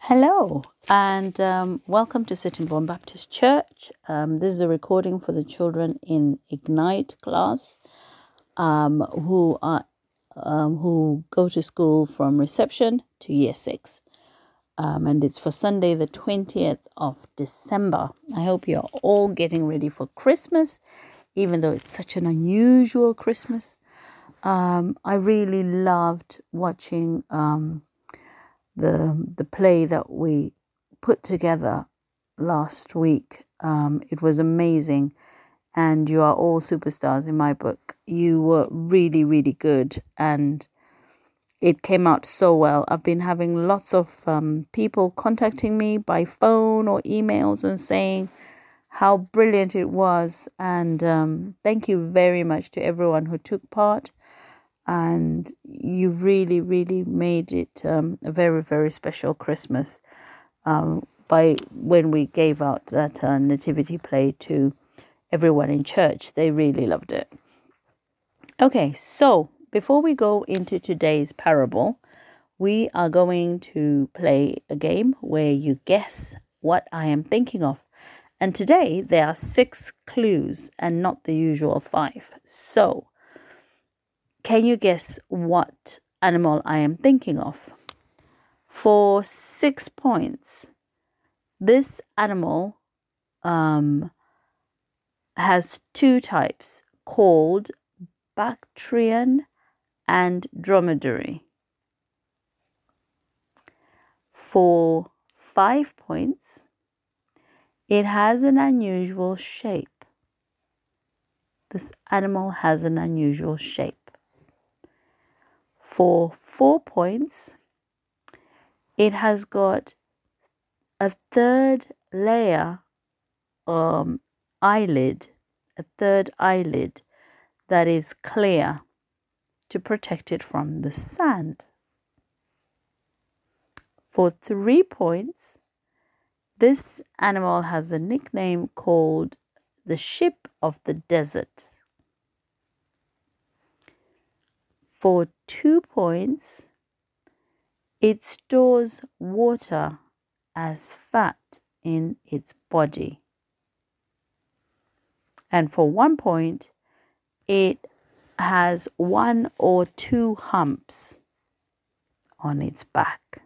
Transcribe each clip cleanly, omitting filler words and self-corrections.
Hello, and welcome to Sittingbourne Baptist Church. This is a recording for the children in Ignite class who go to school from reception to year 6. And it's for Sunday, the 20th of December. I hope you're all getting ready for Christmas, even though it's such an unusual Christmas. I really loved watching the play that we put together last week. It was amazing, and you are all superstars in my book. You were really, really good, and it came out so well. I've been having lots of people contacting me by phone or emails and saying how brilliant it was, and thank you very much to everyone who took part. And you really, really made it a very, very special Christmas by when we gave out that nativity play to everyone in church. They really loved it. Okay, so before we go into today's parable, we are going to play a game where you guess what I am thinking of. And today there are 6 clues and not the usual 5. So, can you guess what animal I am thinking of? For 6 points, this animal has 2 types called Bactrian and Dromedary. For 5 points, it has an unusual shape. This animal has an unusual shape. For 4 points, it has got a third layer eyelid, a third eyelid that is clear to protect it from the sand. For 3 points, this animal has a nickname called the Ship of the Desert. For 2 points, it stores water as fat in its body. And for 1 point, it has 1 or 2 humps on its back.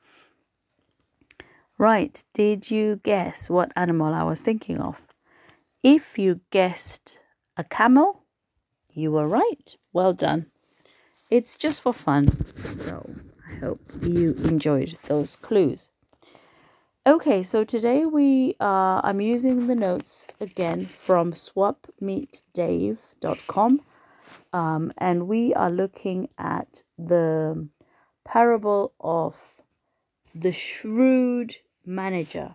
Right, did you guess what animal I was thinking of? If you guessed a camel, you were right. Well done. It's just for fun, so I hope you enjoyed those clues. Okay, so today I'm using the notes again from swapmeetdave.com, and we are looking at the parable of the shrewd manager.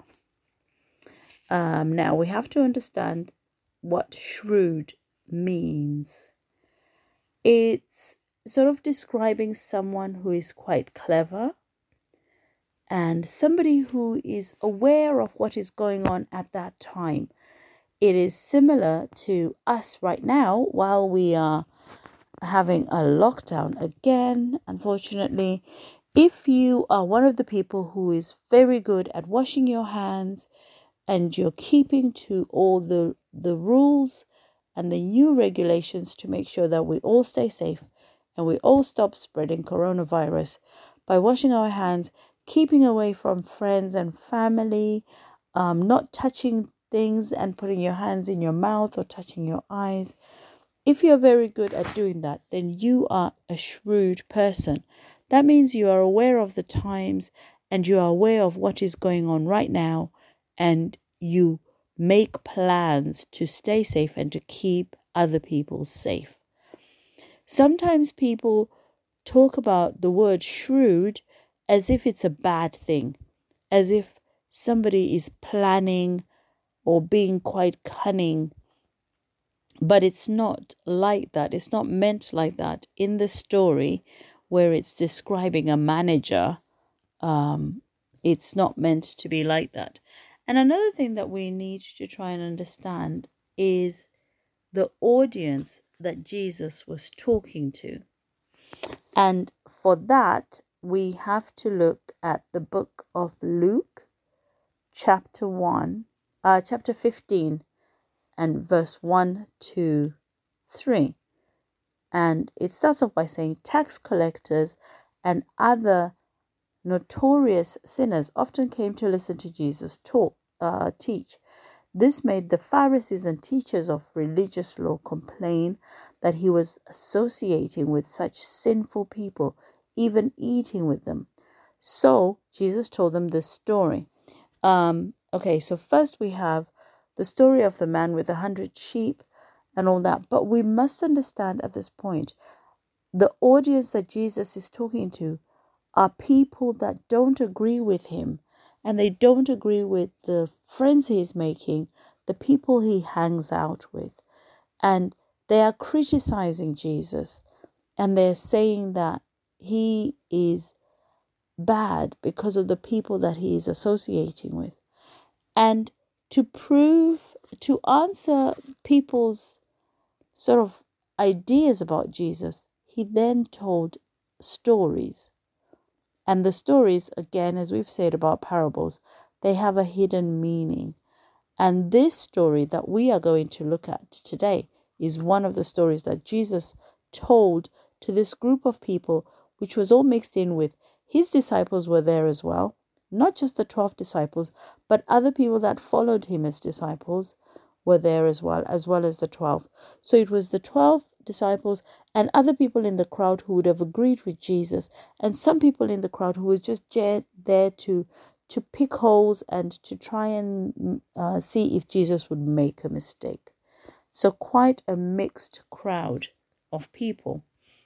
Now we have to understand what shrewd means. It's sort of describing someone who is quite clever and somebody who is aware of what is going on at that time. It is similar to us right now while we are having a lockdown again, unfortunately. If you are one of the people who is very good at washing your hands and you're keeping to all the rules and the new regulations to make sure that we all stay safe and we all stop spreading coronavirus by washing our hands, keeping away from friends and family, not touching things and putting your hands in your mouth or touching your eyes. If you're very good at doing that, then you are a shrewd person. That means you are aware of the times and you are aware of what is going on right now, and you make plans to stay safe and to keep other people safe. Sometimes people talk about the word shrewd as if it's a bad thing, as if somebody is planning or being quite cunning. But it's not like that. It's not meant like that. In the story where it's describing a manager, it's not meant to be like that. And another thing that we need to try and understand is the audience that Jesus was talking to. And for that, we have to look at the book of Luke, chapter 15, and verse 1 to 3. And it starts off by saying, tax collectors and other notorious sinners often came to listen to Jesus teach. This made the Pharisees and teachers of religious law complain that he was associating with such sinful people, even eating with them. So Jesus told them this story. So first we have the story of the man with 100 sheep and all that. But we must understand at this point, the audience that Jesus is talking to are people that don't agree with him, and they don't agree with the friends he's making, the people he hangs out with. And they are criticizing Jesus, and they're saying that he is bad because of the people that he is associating with. And to answer people's sort of ideas about Jesus, he then told stories. And the stories, again, as we've said about parables, they have a hidden meaning. And this story that we are going to look at today is one of the stories that Jesus told to this group of people, which was all mixed in with his disciples were there as well. Not just the 12 disciples, but other people that followed him as disciples were there as well as the 12. So it was the 12 disciples and other people in the crowd who would have agreed with Jesus, and some people in the crowd who was just there to pick holes and to try and see if Jesus would make a mistake. So quite a mixed crowd of people.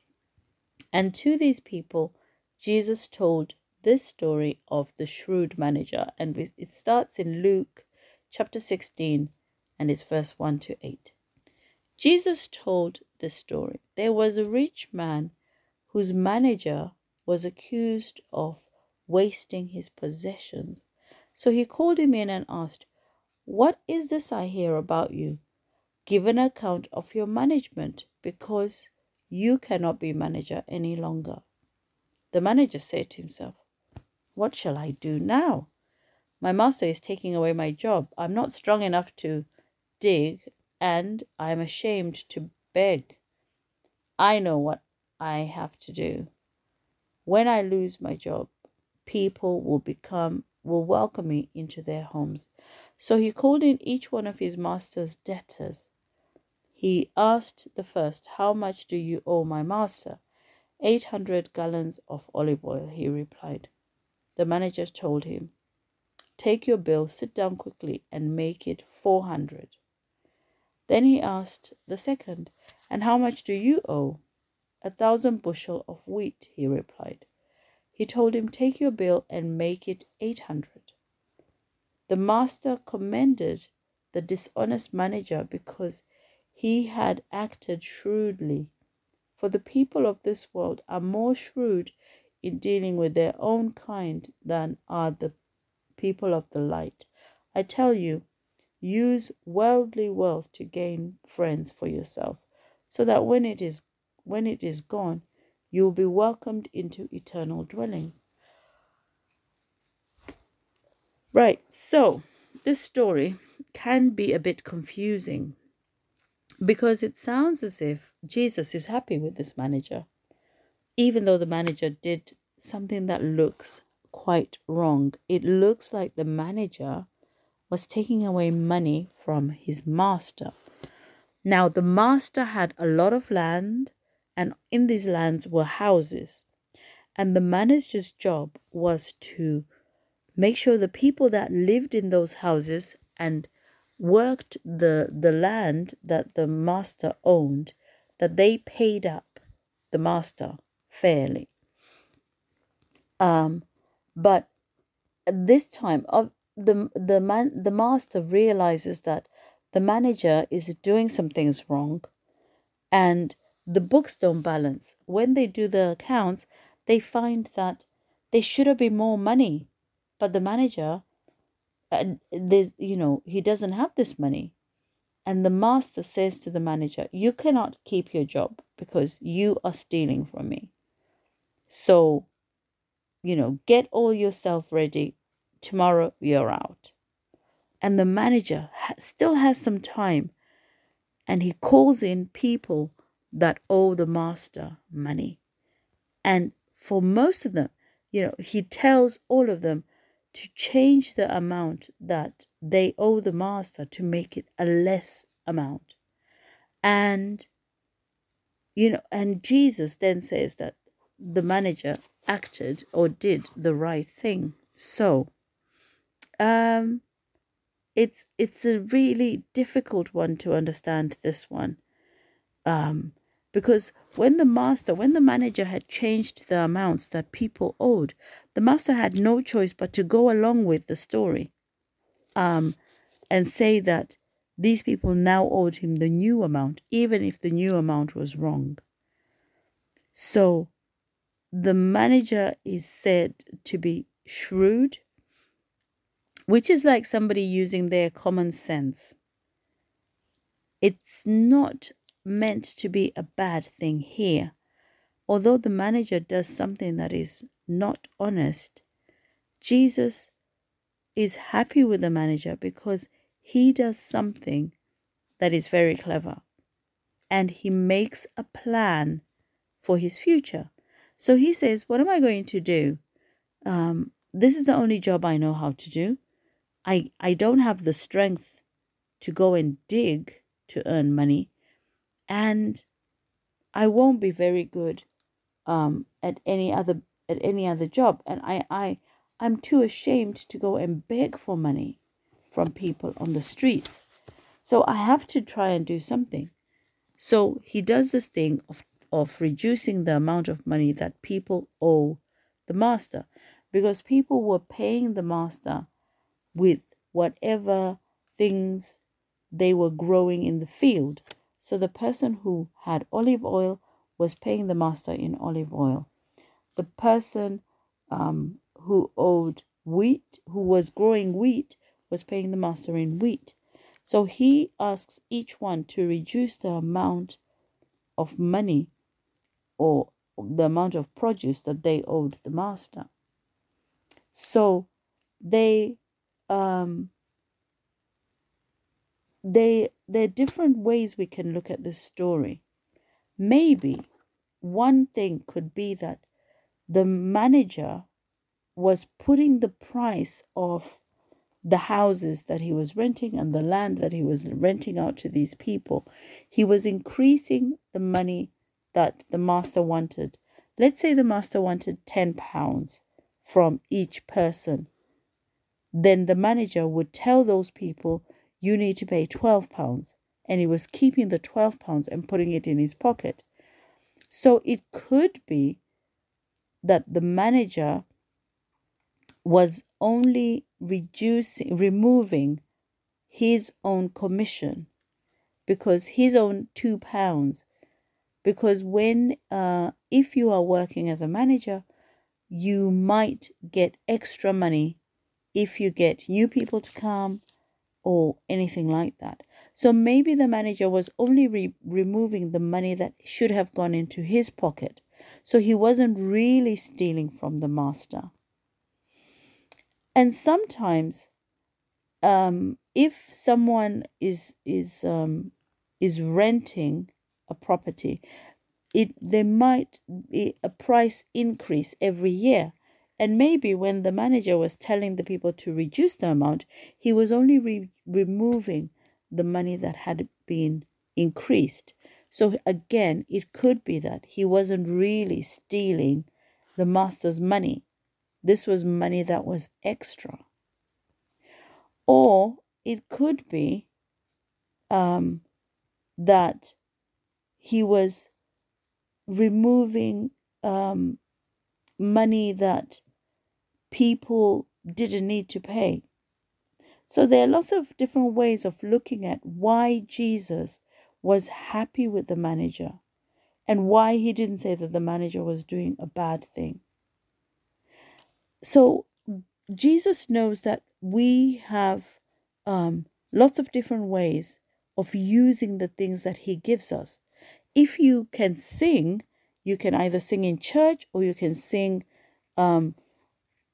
And to these people, Jesus told this story of the shrewd manager. And it starts in Luke chapter 16 and it's verse 1 to 8. Jesus told this story. There was a rich man whose manager was accused of wasting his possessions. So he called him in and asked, "What is this I hear about you? Give an account of your management, because you cannot be manager any longer." The manager said to himself, "What shall I do now? My master is taking away my job. I'm not strong enough to dig, and I'm ashamed to beg. I know what I have to do. When I lose my job, people will welcome me into their homes." So he called in each one of his master's debtors. He asked the first, "How much do you owe my master?" 800 gallons of olive oil, he replied. The manager told him, "Take your bill, sit down quickly, and make it 400. Then he asked the second, "And how much do you owe?" 1,000 bushel of wheat, he replied. He told him, "Take your bill and make it 800. The master commended the dishonest manager because he had acted shrewdly. For the people of this world are more shrewd in dealing with their own kind than are the people of the light. I tell you, use worldly wealth to gain friends for yourself, so that when it is gone, you will be welcomed into eternal dwellings." Right, so this story can be a bit confusing because it sounds as if Jesus is happy with this manager, even though the manager did something that looks quite wrong. It looks like the manager was taking away money from his master. Now, the master had a lot of land, and in these lands were houses. And the manager's job was to make sure the people that lived in those houses and worked the land that the master owned, that they paid up the master fairly. But this time, the master realizes that the manager is doing some things wrong, and the books don't balance. When they do the accounts, they find that there should have been more money, but the manager, he doesn't have this money. And the master says to the manager, "You cannot keep your job because you are stealing from me. So get all yourself ready. Tomorrow you're out. And the manager still has some time, and he calls in people that owe the master money. And for most of them, he tells all of them to change the amount that they owe the master to make it a less amount. And, and Jesus then says that the manager acted or did the right thing. So, it's a really difficult one to understand, this one. Because when the manager had changed the amounts that people owed, the master had no choice but to go along with the story, and say that these people now owed him the new amount, even if the new amount was wrong. So the manager is said to be shrewd, which is like somebody using their common sense. It's not meant to be a bad thing here. Although the manager does something that is not honest, Jesus is happy with the manager because he does something that is very clever, and he makes a plan for his future. So he says, what am I going to do? This is the only job I know how to do. I don't have the strength to go and dig to earn money, and I won't be very good at any other job, and I'm too ashamed to go and beg for money from people on the streets. So I have to try and do something. So he does this thing of reducing the amount of money that people owe the master, because people were paying the master with whatever things they were growing in the field. So the person who had olive oil was paying the master in olive oil. The person who owed wheat, who was growing wheat, was paying the master in wheat. So he asks each one to reduce the amount of money or the amount of produce that they owed the master. So there are different ways we can look at this story. Maybe one thing could be that the manager was putting the price of the houses that he was renting and the land that he was renting out to these people. He was increasing the money that the master wanted. Let's say the master wanted £10 from each person. Then the manager would tell those people, you need to pay £12. And he was keeping the £12 and putting it in his pocket. So it could be that the manager was only removing his own commission, because his own £2, because when if you are working as a manager, you might get extra money if you get new people to come or anything like that. So maybe the manager was only removing the money that should have gone into his pocket, so he wasn't really stealing from the master. And sometimes, if someone is renting a property, there might be a price increase every year. And maybe when the manager was telling the people to reduce the amount, he was only removing the money that had been increased. So again, it could be that he wasn't really stealing the master's money. This was money that was extra. Or it could be that he was removing money that people didn't need to pay. So there are lots of different ways of looking at why Jesus was happy with the manager and why he didn't say that the manager was doing a bad thing. So Jesus knows that we have lots of different ways of using the things that he gives us. If you can sing, you can either sing in church or you can sing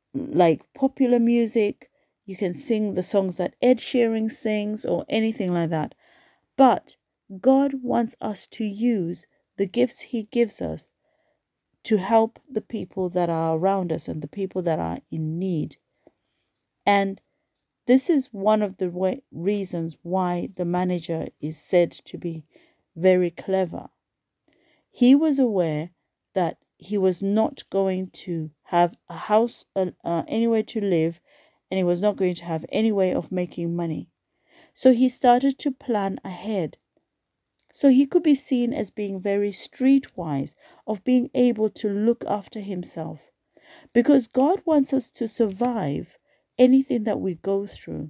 like popular music. You can sing the songs that Ed Sheeran sings or anything like that. But God wants us to use the gifts He gives us to help the people that are around us and the people that are in need. And this is one of the reasons why the manager is said to be very clever. He was aware that he was not going to have a house, anywhere to live, and he was not going to have any way of making money. So he started to plan ahead. So he could be seen as being very streetwise, of being able to look after himself. Because God wants us to survive anything that we go through.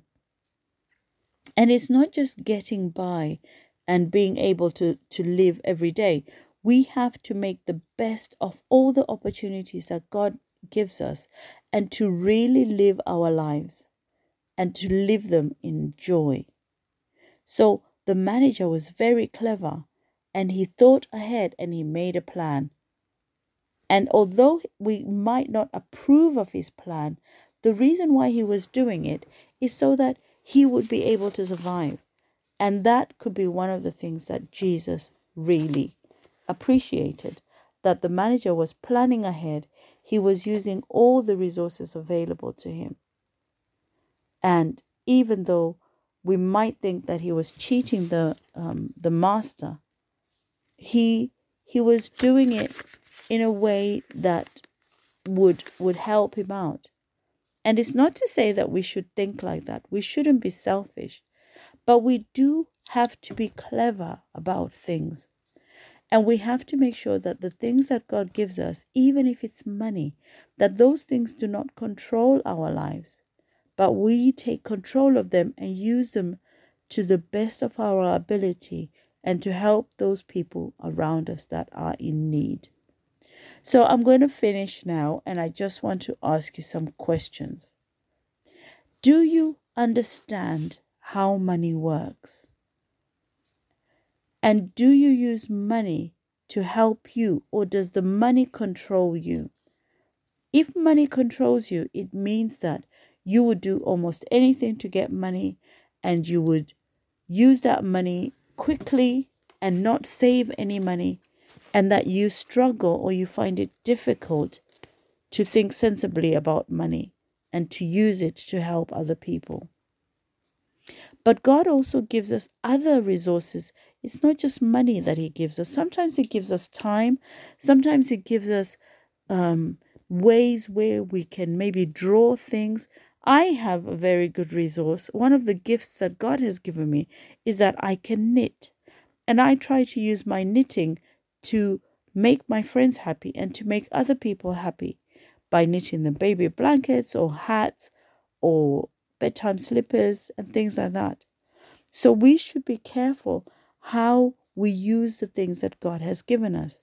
And it's not just getting by and being able to live every day. We have to make the best of all the opportunities that God gives us and to really live our lives and to live them in joy. So the manager was very clever and he thought ahead and he made a plan. And although we might not approve of his plan, the reason why he was doing it is so that he would be able to survive. And that could be one of the things that Jesus really appreciated, that the manager was planning ahead. He was using all the resources available to him. And even though we might think that he was cheating the master, he was doing it in a way that would help him out. And it's not to say that we should think like that. We shouldn't be selfish. But we do have to be clever about things. And we have to make sure that the things that God gives us, even if it's money, that those things do not control our lives, but we take control of them and use them to the best of our ability and to help those people around us that are in need. So I'm going to finish now, and I just want to ask you some questions. Do you understand how money works? And do you use money to help you, or does the money control you? If money controls you, it means that you would do almost anything to get money, and you would use that money quickly and not save any money, and that you struggle or you find it difficult to think sensibly about money and to use it to help other people. But God also gives us other resources. It's not just money that He gives us. Sometimes He gives us time. Sometimes He gives us ways where we can maybe draw things. I have a very good resource. One of the gifts that God has given me is that I can knit. And I try to use my knitting to make my friends happy and to make other people happy by knitting them baby blankets or hats or bedtime slippers and things like that. So we should be careful how we use the things that God has given us.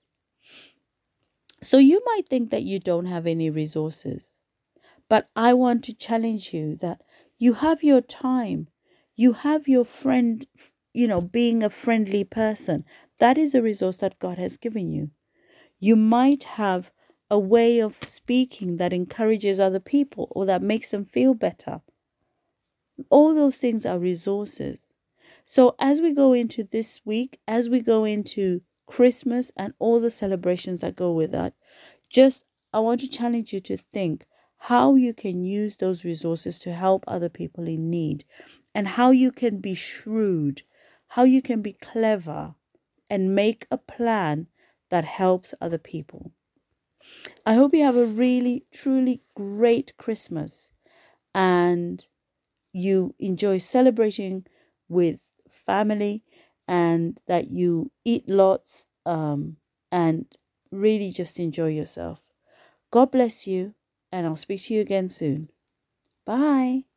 So you might think that you don't have any resources, but I want to challenge you that you have your time, you have your friend, being a friendly person. That is a resource that God has given you. You might have a way of speaking that encourages other people or that makes them feel better. All those things are resources. So as we go into this week, as we go into Christmas and all the celebrations that go with that, I want to challenge you to think how you can use those resources to help other people in need, and how you can be shrewd, how you can be clever and make a plan that helps other people. I hope you have a really, truly great Christmas and you enjoy celebrating with family, and that you eat lots and really just enjoy yourself. God bless you, and I'll speak to you again soon. Bye.